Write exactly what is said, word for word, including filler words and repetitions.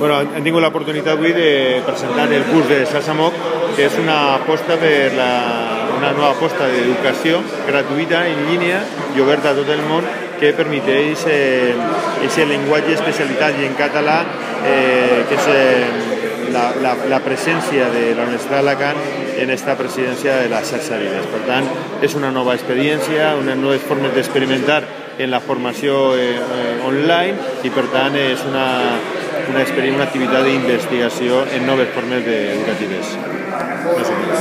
Bueno, hem tingut l'oportunitat avui de presentar el curs de Salsa-Moc, que és una aposta per la, una nova aposta d'educació gratuïta en línia i oberta a tot el món, que permeteix aquest eh, llenguatge especialitat i en català, eh, que és eh, la, la, la presència de la Universitat d'Alacant en esta presidència de la Xarxa Vides. Per tant, és una nova experiència, unes noves formes d'experimentar en la formació eh, online i, per tant, és una, una, una activitat d'investigació en noves formes educatives.